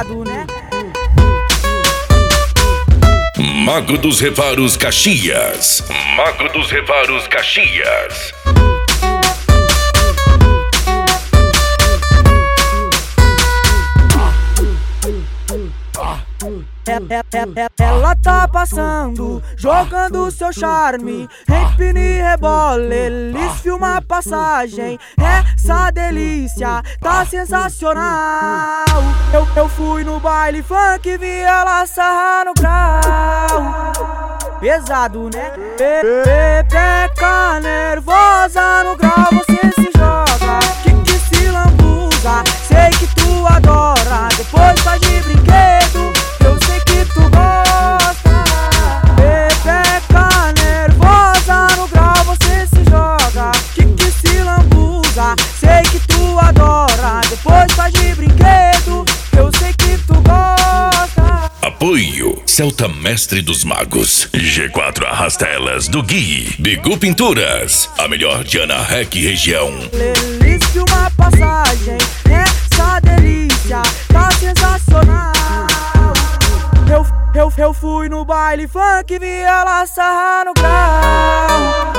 Pesado, né? Mago dos Reparos Caxias. Mago dos Reparos Caxias. Ela tá passando, jogando seu charme, empina e rebola, eles filmam a passagem. Essa delícia tá sensacional. Eu fui no baile funk, vi ela sarrar no grau. Pesado, né? Pepeca nervosa no grau, você se joga, que se lambuza. Sei que tu adora, depois faz de brinquedo. Eu sei que tu gosta. Pepeca nervosa no grau, você se joga, que se lambuza. Sei que tu adora, depois faz de brinquedo. Eu sei que tu gosta. Apoio Celta Mestre dos Magos, G4 Arrasta Elas do Gui, Bigu Pinturas, a melhor de Ana Rec região. Eles filmam a passagem, essa delícia tá sensacional. Eu fui no baile funk, vi ela sarrar no grau.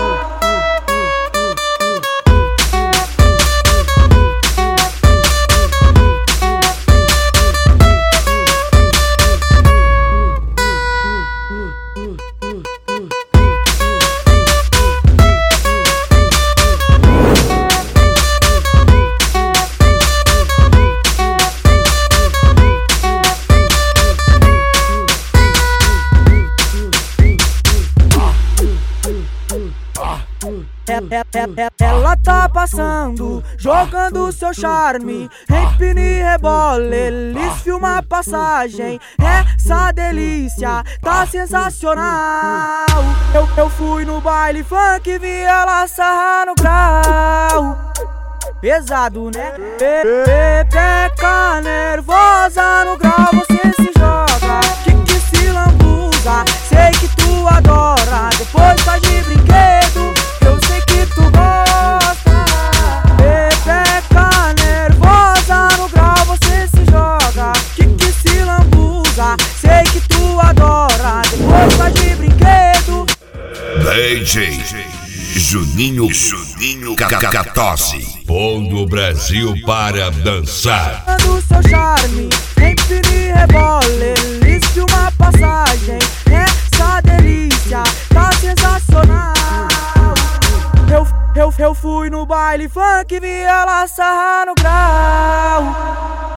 Ela tá passando, jogando seu charme, empina e rebola, eles filmam a passagem. Essa delícia tá sensacional. Eu fui no baile funk, vi ela sarrar no grau. Pesado, né? Pepeca nervosa no grau, você se joga, que se lambuza. Sei que tu adora, depois faz de brinquedo. Eu sei que tu gosta. Pepeca nervosa no grau, você se joga, que se lambuza. Sei que tu adora, depois faz de brinquedo. DJ Juninho Cacatosse, pondo o Brasil para dançar. Do seu charme, empina e rebola, eles filmam a passagem. Essa delícia tá sensacional. Eu fui no baile funk, vi ela sarrar no grau.